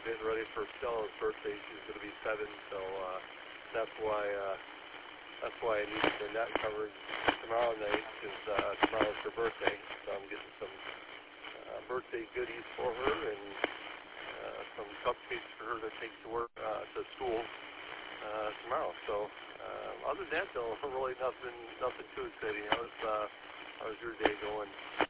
getting ready for Stella's birthday. She's going to be 7, so that's why I need the net coverage tomorrow night, because tomorrow's her birthday. So I'm getting some birthday goodies for her and some cupcakes for her to take to work to school tomorrow. So other than that, though, really nothing too exciting. How's your day going?